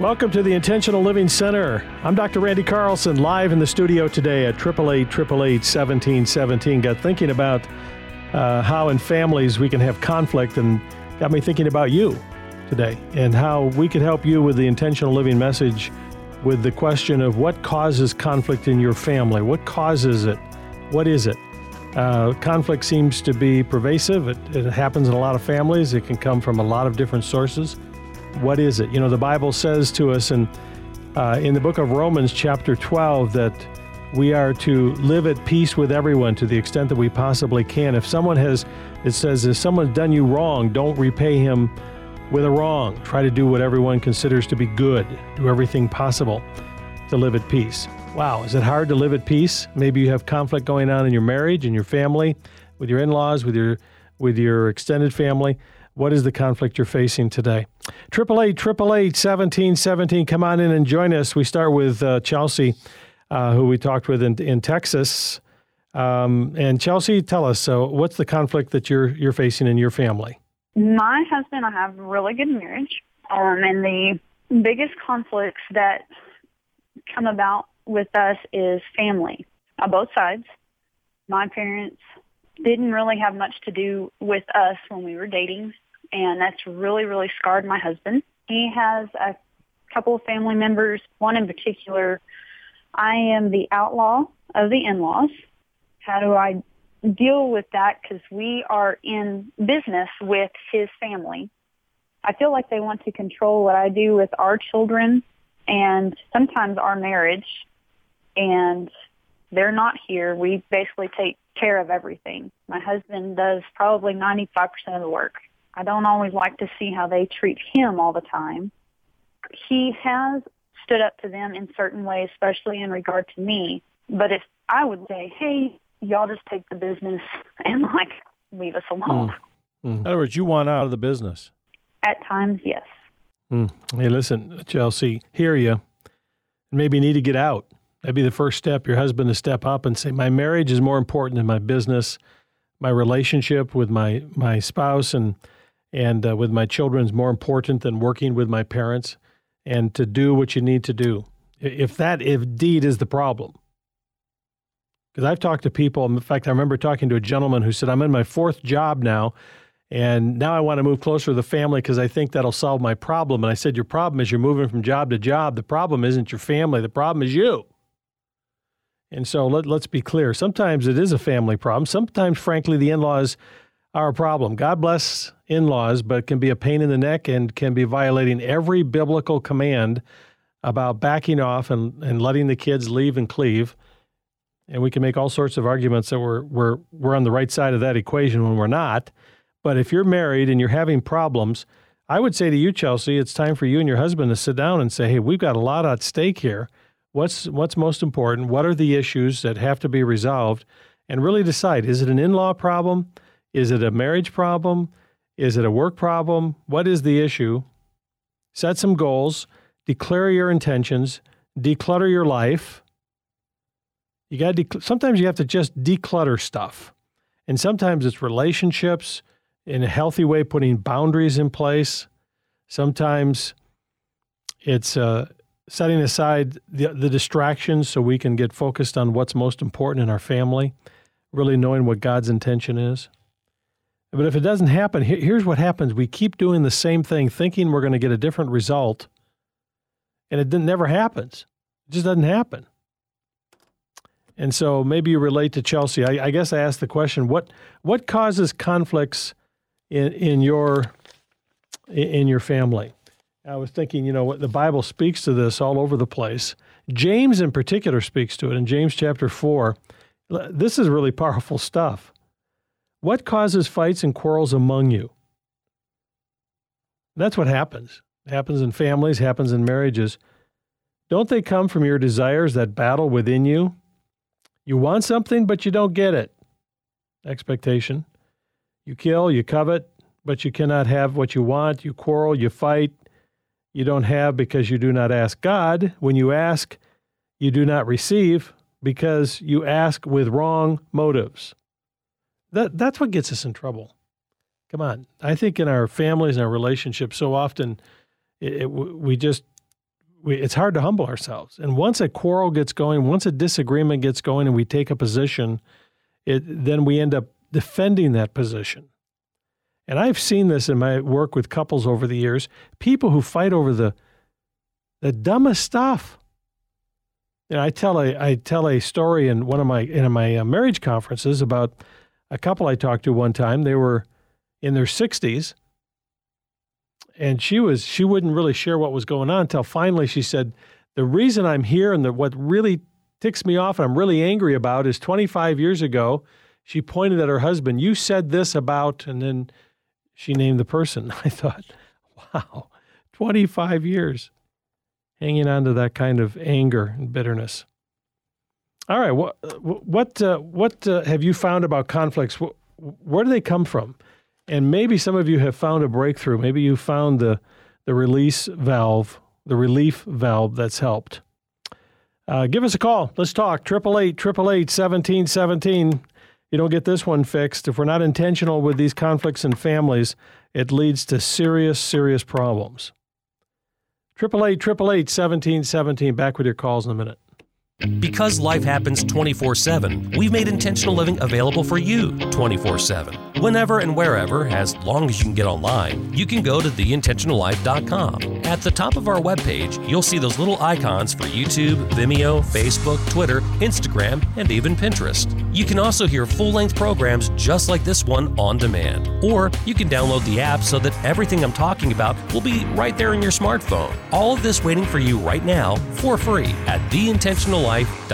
Welcome to the Intentional Living Center. I'm Dr. Randy Carlson, live in the studio today at 888-888-1717. Got thinking about how in families we can have conflict, and got me thinking about you today and how we could help you with the intentional living message with the question of what causes conflict in your family. What causes it? What is it? Conflict seems to be pervasive. It happens in a lot of families. It can come from a lot of different sources. What is it? You know, the Bible says to us in the book of Romans chapter 12 that we are to live at peace with everyone to the extent that we possibly can. If someone's done you wrong, don't repay him with a wrong. Try to do what everyone considers to be good. Do everything possible to live at peace. Wow, is it hard to live at peace? Maybe you have conflict going on in your marriage, in your family, with your in-laws, with your extended family. What is the conflict you're facing today? 888-888-1717. Come on in and join us. We start with Chelsea, who we talked with in Texas. And Chelsea, tell us, what's the conflict that you're facing in your family? My husband and I have a really good marriage. And the biggest conflicts that come about with us is family on both sides. My parents didn't really have much to do with us when we were dating, and that's really, really scarred my husband. He has a couple of family members, one in particular. I am the outlaw of the in-laws. How do I deal with that? Because we are in business with his family. I feel like they want to control what I do with our children and sometimes our marriage, and they're not here. We basically take care of everything. My husband does probably 95% of the work. I don't always like to see how they treat him all the time. He has stood up to them in certain ways, especially in regard to me. But if I would say, hey, y'all just take the business and leave us alone. In other words, you want out of the business. At times, yes. Hey, listen, Chelsea, hear you. Maybe you need to get out. That'd be the first step, your husband to step up and say, my marriage is more important than my business. My relationship with my spouse and with my children is more important than working with my parents, and to do what you need to do. If that indeed is the problem. Because I've talked to people, in fact, I remember talking to a gentleman who said, I'm in my fourth job now, and now I want to move closer to the family because I think that'll solve my problem. And I said, your problem is you're moving from job to job. The problem isn't your family. The problem is you. And so let's be clear. Sometimes it is a family problem. Sometimes, frankly, the in-laws are a problem. God bless in-laws, but it can be a pain in the neck and can be violating every biblical command about backing off and letting the kids leave and cleave. And we can make all sorts of arguments that we're on the right side of that equation when we're not. But if you're married and you're having problems, I would say to you, Chelsea, it's time for you and your husband to sit down and say, hey, we've got a lot at stake here. What's most important? What are the issues that have to be resolved? And really decide, is it an in-law problem? Is it a marriage problem? Is it a work problem? What is the issue? Set some goals, declare your intentions, declutter your life. Sometimes you have to just declutter stuff. And sometimes it's relationships in a healthy way, putting boundaries in place. Sometimes it's setting aside the distractions so we can get focused on what's most important in our family, really knowing what God's intention is. But if it doesn't happen, here's what happens. We keep doing the same thing, thinking we're going to get a different result, and it never happens. It just doesn't happen. And so maybe you relate to Chelsea. I guess I asked the question, what causes conflicts in your family? I was thinking, what the Bible speaks to this all over the place. James in particular speaks to it in James chapter 4. This is really powerful stuff. What causes fights and quarrels among you? That's what happens. It happens in families, happens in marriages. Don't they come from your desires that battle within you? You want something, but you don't get it. Expectation. You kill, you covet, but you cannot have what you want. You quarrel, you fight. You don't have because you do not ask God. When you ask, you do not receive because you ask with wrong motives. That's what gets us in trouble. Come on. I think in our families and our relationships, so often we it's hard to humble ourselves. And once a quarrel gets going, once a disagreement gets going and we take a position, then we end up defending that position. And I've seen this in my work with couples over the years, people who fight over the dumbest stuff. You know, I tell a story in one of my marriage conferences about a couple I talked to one time. They were in their 60s, and she wouldn't really share what was going on until finally she said, "The reason I'm here and what really ticks me off and I'm really angry about is 25 years ago, she pointed at her husband. You said this about," and then she named the person. I thought, wow, 25 years hanging on to that kind of anger and bitterness. All right, what have you found about conflicts? Where do they come from? And maybe some of you have found a breakthrough. Maybe you found the relief valve that's helped. Give us a call. Let's talk. 888-888-1717. You don't get this one fixed. If we're not intentional with these conflicts in families, it leads to serious, serious problems. 888-888-1717. Back with your calls in a minute. Because life happens 24/7, we've made intentional living available for you 24/7. Whenever and wherever, as long as you can get online, you can go to theintentionallife.com. At the top of our webpage, you'll see those little icons for YouTube, Vimeo, Facebook, Twitter, Instagram, and even Pinterest. You can also hear full-length programs just like this one on demand. Or you can download the app so that everything I'm talking about will be right there in your smartphone. All of this waiting for you right now for free at theintentionallife.com.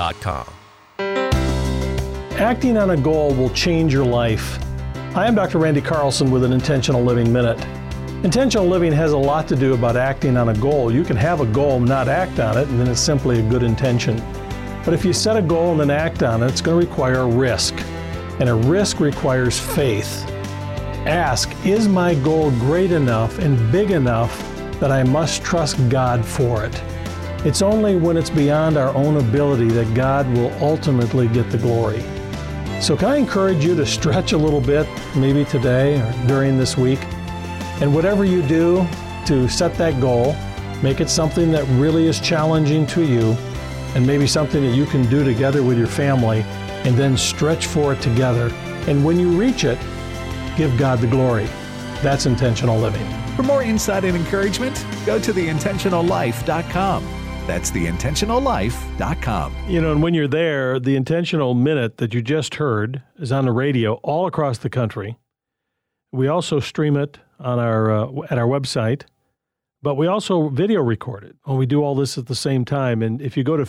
Acting on a goal will change your life. I am Dr. Randy Carlson with an Intentional Living Minute. Intentional living has a lot to do about acting on a goal. You can have a goal, not act on it, and then it's simply a good intention. But if you set a goal and then act on it, it's going to require a risk. And a risk requires faith. Ask, is my goal great enough and big enough that I must trust God for it? It's only when it's beyond our own ability that God will ultimately get the glory. So can I encourage you to stretch a little bit, maybe today or during this week? And whatever you do to set that goal, make it something that really is challenging to you, and maybe something that you can do together with your family, and then stretch for it together. And when you reach it, give God the glory. That's intentional living. For more insight and encouragement, go to theintentionallife.com. That's theintentionallife.com. You know, and when you're there, the Intentional Minute that you just heard is on the radio all across the country. We also stream it on at our website, but we also video record it. And we do all this at the same time. And if you go to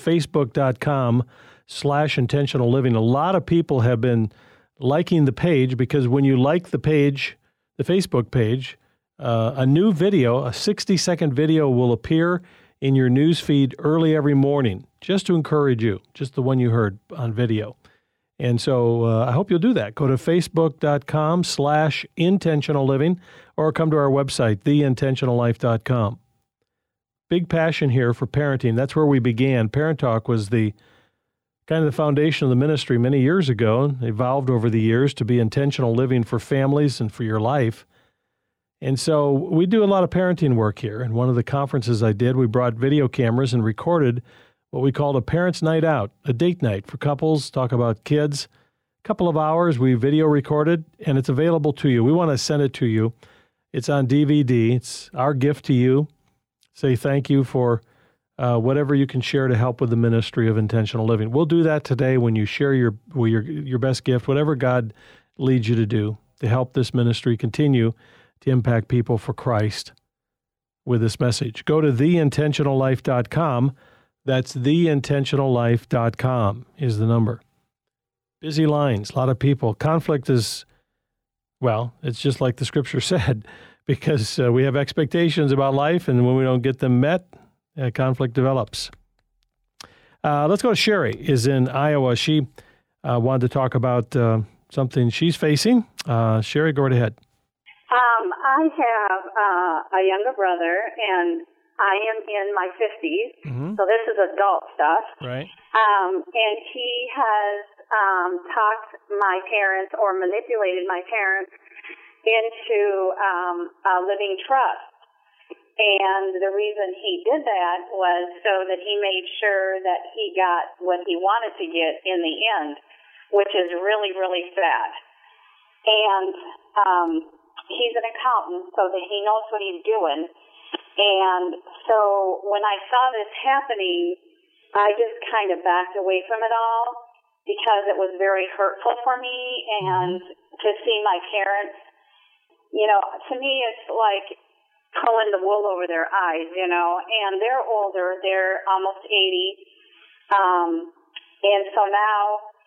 facebook.com/intentional living, a lot of people have been liking the page, because when you like the page, the Facebook page, a new video, a 60-second video will appear in your news feed early every morning, just to encourage you, just the one you heard on video. And so I hope you'll do that. Go to facebook.com/intentional living or come to our website, theintentionallife.com. Big passion here for parenting. That's where we began. Parent Talk was the kind of the foundation of the ministry many years ago, evolved over the years to be intentional living for families and for your life. And so we do a lot of parenting work here. And one of the conferences I did, we brought video cameras and recorded what we called a parents' night out, a date night for couples, talk about kids. A couple of hours, we video recorded, and it's available to you. We want to send it to you. It's on DVD. It's our gift to you. Say thank you for whatever you can share to help with the ministry of intentional living. We'll do that today when you share your best gift, whatever God leads you to do to help this ministry continue to impact people for Christ with this message. Go to theintentionallife.com. That's theintentionallife.com is the number. Busy lines, a lot of people. Conflict is, well, it's just like the scripture said, because we have expectations about life, and when we don't get them met, conflict develops. Let's go to Sherry, is in Iowa. She wanted to talk about something she's facing. Sherry, go right ahead. I have a younger brother, and I am in my 50s, so this is adult stuff. Right. And he has talked my parents or manipulated my parents into a living trust. And the reason he did that was so that he made sure that he got what he wanted to get in the end, which is really, really sad. And he's an accountant, so that he knows what he's doing. And so when I saw this happening, I just kind of backed away from it all because it was very hurtful for me. And to see my parents, to me it's like pulling the wool over their eyes, and they're older. They're almost 80. And so now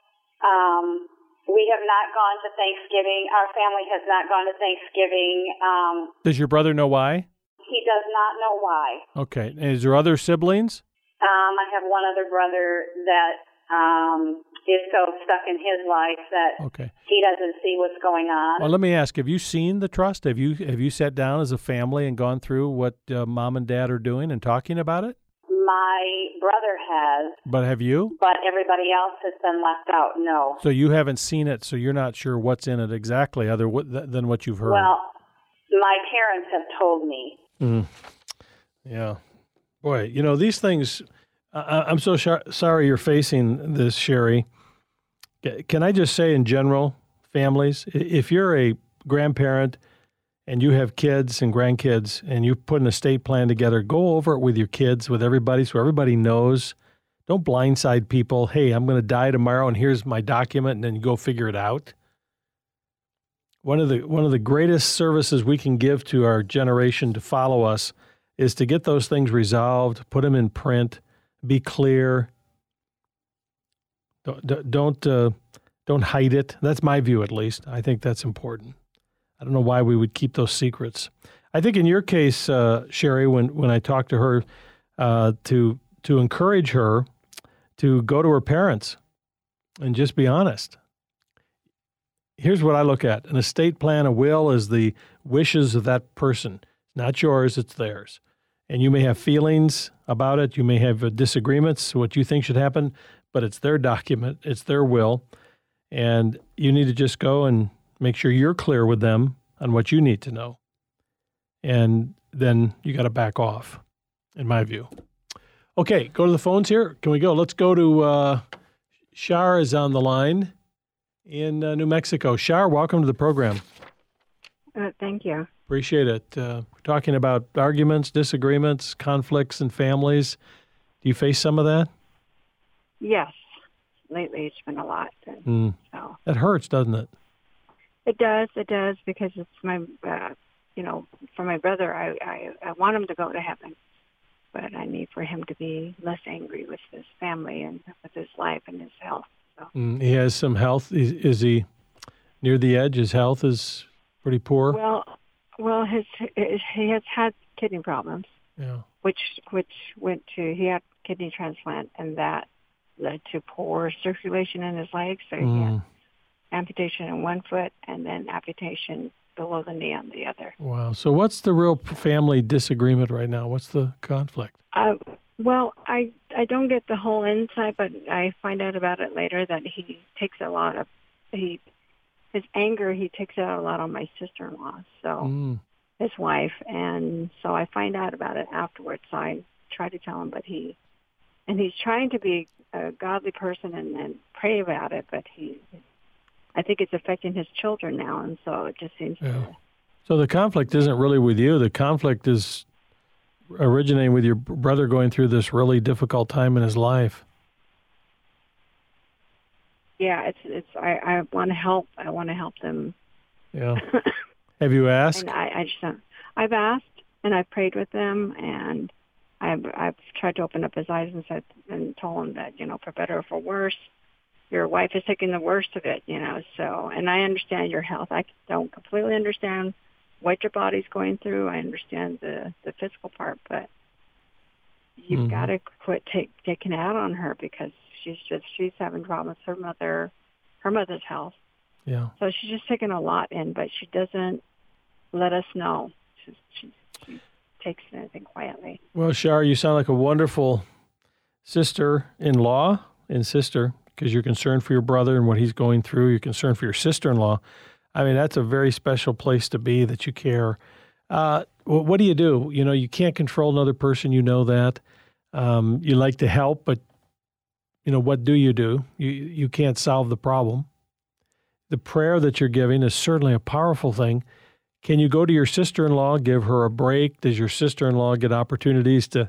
we have not gone to Thanksgiving. Our family has not gone to Thanksgiving. Does your brother know why? He does not know why. Okay. And is there other siblings? I have one other brother that is so stuck in his life that he doesn't see what's going on. Well, let me ask, have you seen the trust? Have you sat down as a family and gone through what Mom and Dad are doing and talking about it? My brother has. But have you? But everybody else has been left out, no. So you haven't seen it, so you're not sure what's in it exactly other than what you've heard? Well, my parents have told me. Yeah. Boy, these things, I'm so sorry you're facing this, Sherry. Can I just say in general, families, if you're a grandparent and you have kids and grandkids and you put an estate plan together, go over it with your kids, with everybody, so everybody knows. Don't blindside people. Hey, I'm going to die tomorrow and here's my document, and then you go figure it out. One of the greatest services we can give to our generation to follow us is to get those things resolved, put them in print, be clear. Don't hide it. That's my view, at least. I think that's important. I don't know why we would keep those secrets. I think in your case, Sherry, when I talked to her, to encourage her to go to her parents and just be honest. Here's what I look at. An estate plan, a will, is the wishes of that person. It's not yours, it's theirs. And you may have feelings about it. You may have disagreements, what you think should happen, but it's their document. It's their will. And you need to just go and make sure you're clear with them on what you need to know. And then you got to back off, in my view. Okay, go to the phones here. Can we go? Let's go to Shar is on the line in New Mexico. Shar, welcome to the program. Thank you. Appreciate it. We're talking about arguments, disagreements, conflicts in families. Do you face some of that? Yes. Lately it's been a lot. So. That hurts, doesn't it? It does, because it's my, for my brother, I want him to go to heaven, but I need for him to be less angry with his family and with his life and his health. So. He has some health. Is he near the edge? His health is pretty poor? Well, he has had kidney problems, which went to, he had kidney transplant, and that led to poor circulation in his legs, so he had amputation in one foot and then amputation below the knee on the other. Wow. So what's the real family disagreement right now? What's the conflict? Well, I don't get the whole insight, but I find out about it later that he takes a lot of, his anger, he takes out a lot on my sister-in-law, so his wife, and so I find out about it afterwards, so I try to tell him, but he's trying to be a godly person and pray about it, but I think it's affecting his children now, and so it just seems to... So the conflict isn't really with you. The conflict is originating with your brother going through this really difficult time in his life. Yeah, I want to help. I want to help them. Yeah. Have you asked? And I've asked, and I've prayed with them, and I've tried to open up his eyes and told him that, for better or for worse, your wife is taking the worst of it, so, and I understand your health. I don't completely understand what your body's going through. I understand the physical part, but you've got to quit taking it out on her, because she's having problems with her mother's health. Yeah. So she's just taking a lot in, but she doesn't let us know. She takes anything quietly. Well, Shar, you sound like a wonderful sister-in-law and sister, because you're concerned for your brother and what he's going through. You're concerned for your sister-in-law. I mean, that's a very special place to be, that you care. what do? You can't control another person. You know that. You like to help, but what do? You can't solve the problem. The prayer that you're giving is certainly a powerful thing. Can you go to your sister-in-law, give her a break? Does your sister-in-law get opportunities to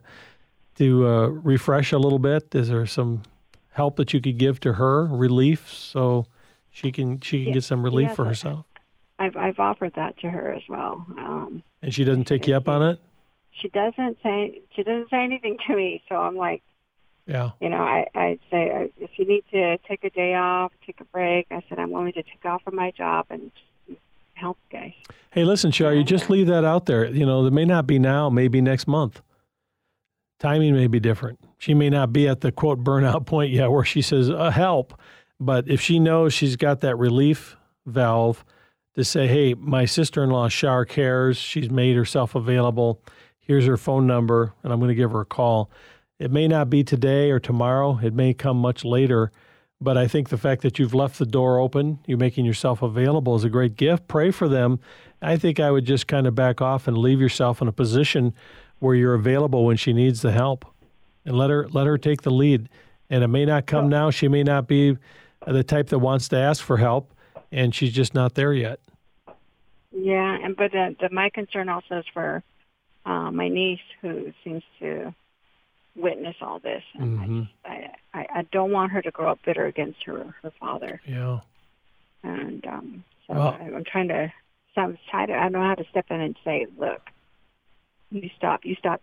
refresh a little bit? Is there some help that you could give to her, relief, so she can get some relief for herself? I've offered that to her as well. And she doesn't take you up on it? She doesn't say anything to me, so I'm like, yeah. I say, if you need to take a day off, take a break, I said, I'm willing to take off from my job and help guys. Hey, listen, Shar, you just leave that out there. There may not be now, maybe next month. Timing may be different. She may not be at the, quote, burnout point yet where she says, help. But if she knows she's got that relief valve to say, hey, my sister-in-law, Shar, cares. She's made herself available. Here's her phone number, and I'm going to give her a call. It may not be today or tomorrow. It may come much later. But I think the fact that you've left the door open, you're making yourself available is a great gift. Pray for them. I think I would just kind of back off and leave yourself in a position where you're available when she needs the help. And let her take the lead. And it may not come now. She may not be the type that wants to ask for help, and she's just not there yet. Yeah, but my concern also is for my niece, who seems to witness all this. And I don't want her to grow up bitter against her father. Yeah. And I'm trying to. I don't know how to step in and say, look, you stop.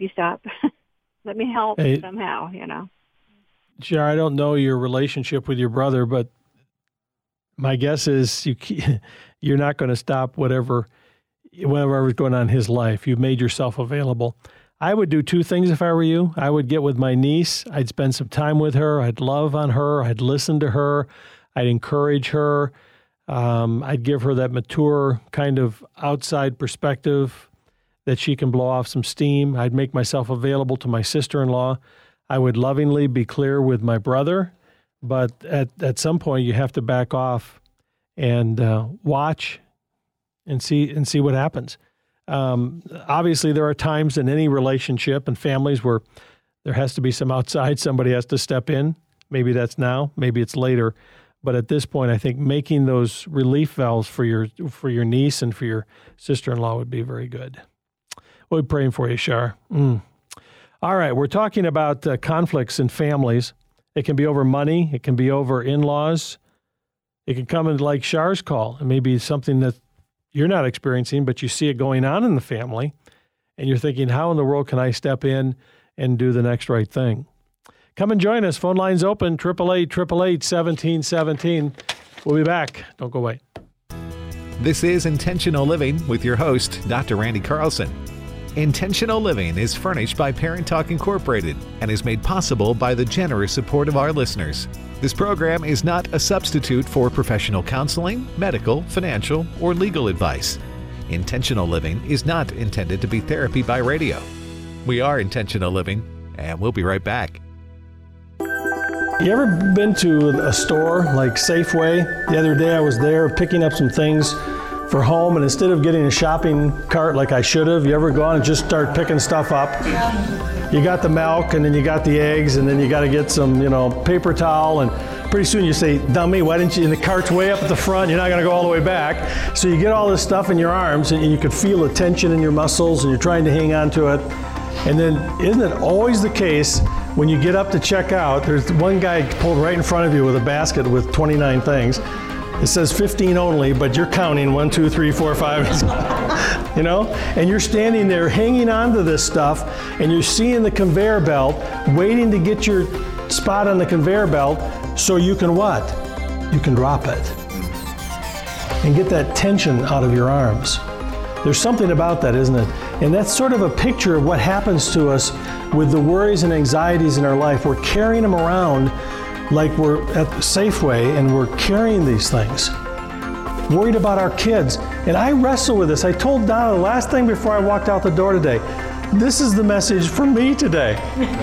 Let me help somehow. Shar, I don't know your relationship with your brother, but my guess is you're not going to stop whatever's going on in his life. You've made yourself available. I would do two things if I were you. I would get with my niece. I'd spend some time with her. I'd love on her. I'd listen to her. I'd encourage her. I'd give her that mature kind of outside perspective that she can blow off some steam. I'd make myself available to my sister-in-law. I would lovingly be clear with my brother, but at some point you have to back off and watch and see what happens. Obviously, there are times in any relationship and families where there has to be some outside. Somebody has to step in. Maybe that's now. Maybe it's later. But at this point, I think making those relief valves for your niece and for your sister-in-law would be very good. We'll be praying for you, Shar. All right, we're talking about conflicts in families. It can be over money. It can be over in-laws. It can come in like Shar's call. It may be something that you're not experiencing, but you see it going on in the family, and you're thinking, how in the world can I step in and do the next right thing? Come and join us. Phone lines open, 888-888-1717. We'll be back. Don't go away. This is Intentional Living with your host, Dr. Randy Carlson. Intentional Living is furnished by Parent Talk Incorporated and is made possible by the generous support of our listeners. This program is not a substitute for professional counseling, medical, financial, or legal advice. Intentional Living is not intended to be therapy by radio. We are Intentional Living, and we'll be right back. You ever been to a store like Safeway? The other day I was there picking up some things for home, and instead of getting a shopping cart like I should have, you ever gone and just start picking stuff up? You got the milk, and then you got the eggs, and then you got to get some, paper towel, and pretty soon you say, dummy, why didn't you, and the cart's way up at the front, you're not going to go all the way back. So you get all this stuff in your arms, and you can feel the tension in your muscles, and you're trying to hang on to it. And then isn't it always the case when you get up to check out, there's one guy pulled right in front of you with a basket with 29 things. It says 15 only, but you're counting 1, 2, 3, 4, 5, and you're standing there hanging on to this stuff, and you're seeing the conveyor belt, waiting to get your spot on the conveyor belt so you can what? You can drop it and get that tension out of your arms. There's something about that, isn't it? And that's sort of a picture of what happens to us with the worries and anxieties in our life. We're carrying them around like we're at Safeway, and we're carrying these things, worried about our kids. And I wrestle with this. I told Donna the last thing before I walked out the door today, this is the message for me today.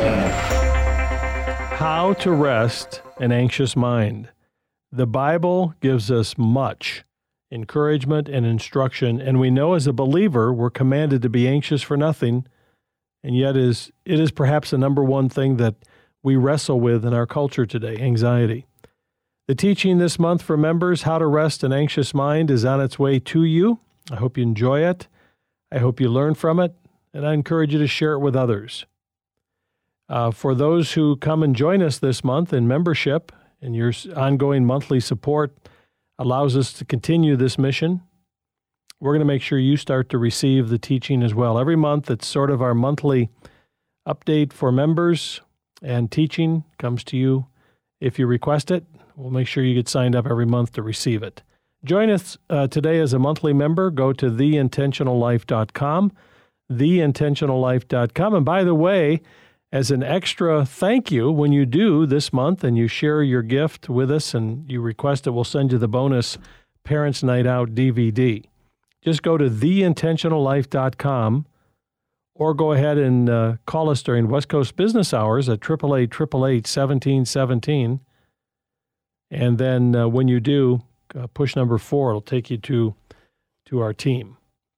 How to rest an anxious mind. The Bible gives us much encouragement, and instruction. And we know as a believer, we're commanded to be anxious for nothing, and yet it is perhaps the number one thing that we wrestle with in our culture today, anxiety. The teaching this month for members, How to Rest an Anxious Mind, is on its way to you. I hope you enjoy it. I hope you learn from it, and I encourage you to share it with others. For those who come and join us this month in membership, and your ongoing monthly support allows us to continue this mission, we're going to make sure you start to receive the teaching as well. Every month, it's sort of our monthly update for members, and teaching comes to you if you request it. We'll make sure you get signed up every month to receive it. Join us today as a monthly member. Go to theintentionallife.com, theintentionallife.com. And by the way, as an extra thank you, when you do this month and you share your gift with us and you request it, we'll send you the bonus Parents Night Out DVD. Just go to theintentionallife.com or go ahead and call us during West Coast business hours at 888-888-1717. And then when you do, push number 4. It'll take you to our team.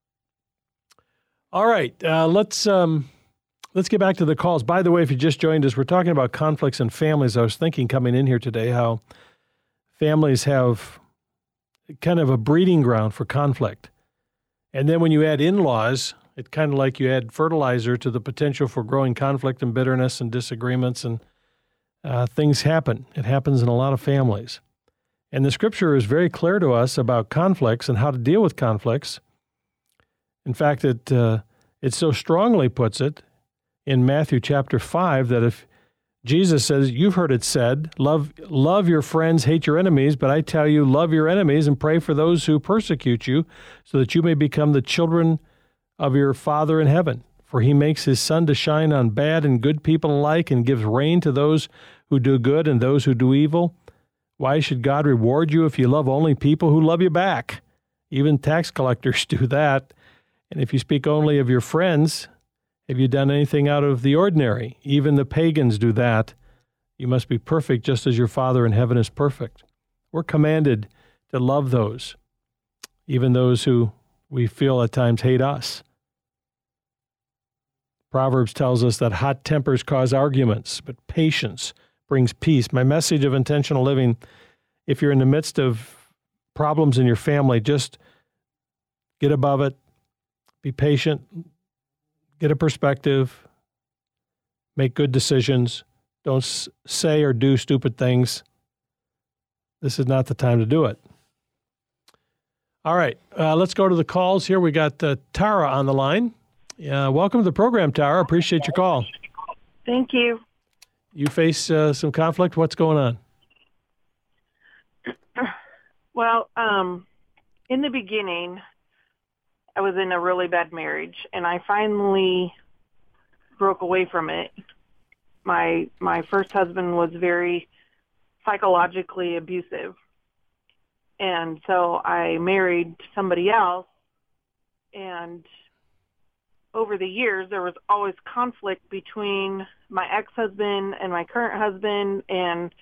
All right, let's get back to the calls. By the way, if you just joined us, we're talking about conflicts in families. I was thinking coming in here today how families have kind of a breeding ground for conflict. And then when you add in-laws, it's kind of like you add fertilizer to the potential for growing conflict and bitterness and disagreements, and things happen. It happens in a lot of families. And the Scripture is very clear to us about conflicts and how to deal with conflicts. In fact, it so strongly puts it in Matthew chapter 5 that if Jesus says, you've heard it said, love your friends, hate your enemies, but I tell you, love your enemies and pray for those who persecute you, so that you may become the children of your Father in heaven. For he makes his sun to shine on bad and good people alike, and gives rain to those who do good and those who do evil. Why should God reward you if you love only people who love you back? Even tax collectors do that. And if you speak only of your friends, have you done anything out of the ordinary? Even the pagans do that. You must be perfect just as your Father in heaven is perfect. We're commanded to love those, even those who we feel at times hate us. Proverbs tells us that hot tempers cause arguments, but patience brings peace. My message of intentional living, if you're in the midst of problems in your family, just get above it, be patient, get a perspective, make good decisions. Don't say or do stupid things. This is not the time to do it. All right, let's go to the calls here. We got Tara on the line. Welcome to the program, Tara. Appreciate your call. Thank you. You face some conflict. What's going on? Well, in the beginning, I was in a really bad marriage, and I finally broke away from it. My first husband was very psychologically abusive, and so I married somebody else, and over the years, there was always conflict between my ex-husband and my current husband, and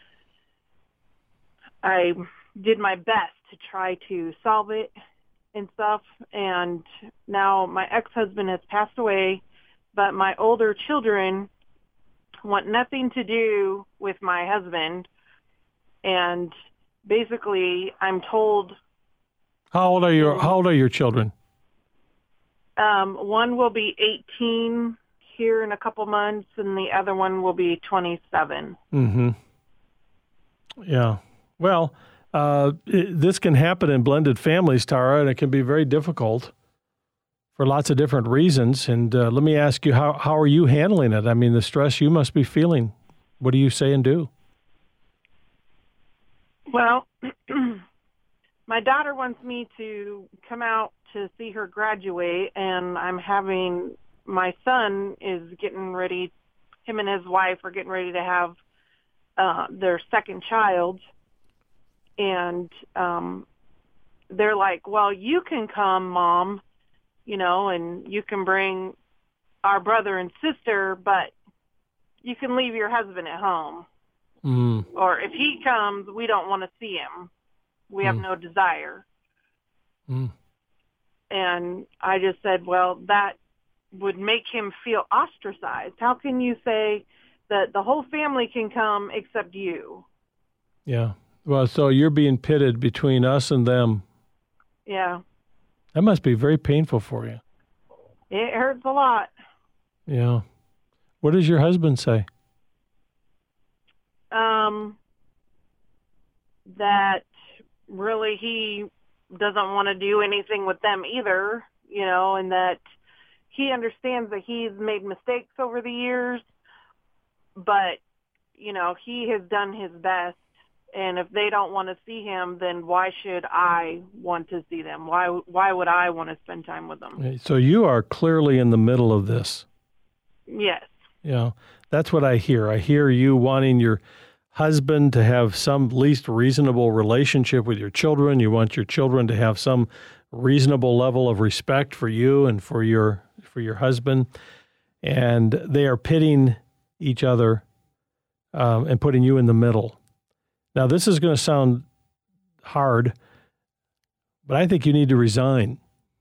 I did my best to try to solve it and stuff. And now my ex-husband has passed away, but my older children want nothing to do with my husband. And basically, I'm told. How old are your children? One will be 18 here in a couple months, and the other one will be 27. Mm-hmm. Yeah. Well, this can happen in blended families, Tara, and it can be very difficult for lots of different reasons. And let me ask you, how are you handling it? I mean, the stress you must be feeling. What do you say and do? Well, my daughter wants me to come out to see her graduate, and my son is getting ready, him and his wife are getting ready to have their second child. And they're like, well, you can come, Mom, and you can bring our brother and sister, but you can leave your husband at home. Mm. Or if he comes, we don't want to see him. We have no desire. And I just said, well, that would make him feel ostracized. How can you say that the whole family can come except you? Yeah. Well, so you're being pitted between us and them. Yeah. That must be very painful for you. It hurts a lot. Yeah. What does your husband say? That really he doesn't want to do anything with them either, and that he understands that he's made mistakes over the years, but, he has done his best. And if they don't want to see him, then why should I want to see them? Why would I want to spend time with them? So you are clearly in the middle of this. Yes. Yeah, that's what I hear. I hear you wanting your husband to have some least reasonable relationship with your children. You want your children to have some reasonable level of respect for you and for your husband. And they are pitting each other and putting you in the middle. Now, this is going to sound hard, but I think you need to resign.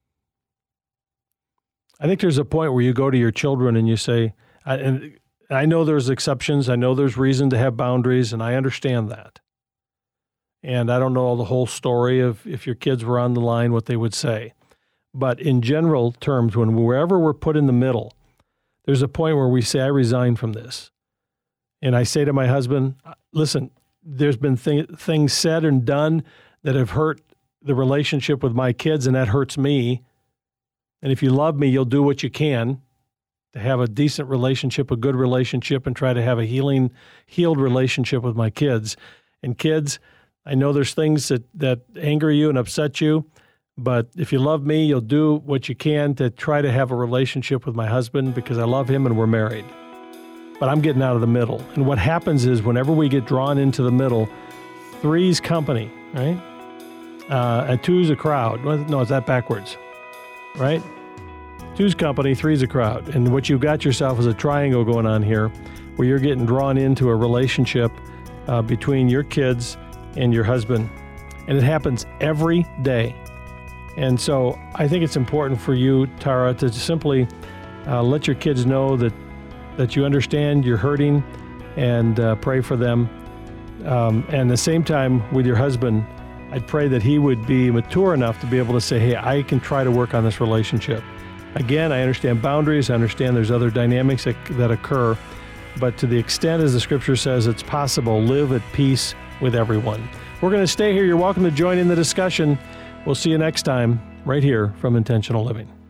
I think there's a point where you go to your children and you say, and I know there's exceptions. I know there's reason to have boundaries, and I understand that. And I don't know the whole story of if your kids were on the line, what they would say. But in general terms, wherever we're put in the middle, there's a point where we say, I resign from this. And I say to my husband, listen, there's been things said and done that have hurt the relationship with my kids, and that hurts me. And if you love me, you'll do what you can to have a decent relationship, a good relationship, and try to have a healed relationship with my kids. And kids, I know there's things that anger you and upset you, but if you love me, you'll do what you can to try to have a relationship with my husband because I love him and we're married. But I'm getting out of the middle. And what happens is whenever we get drawn into the middle, three's company, right? And two's a crowd. No, is that backwards? Right? Two's company, three's a crowd. And what you've got yourself is a triangle going on here where you're getting drawn into a relationship between your kids and your husband. And it happens every day. And so I think it's important for you, Tara, to simply let your kids know that you understand you're hurting and pray for them. And at the same time with your husband, I'd pray that he would be mature enough to be able to say, hey, I can try to work on this relationship. Again, I understand boundaries. I understand there's other dynamics that occur. But to the extent, as the scripture says, it's possible, live at peace with everyone. We're going to stay here. You're welcome to join in the discussion. We'll see you next time right here from Intentional Living.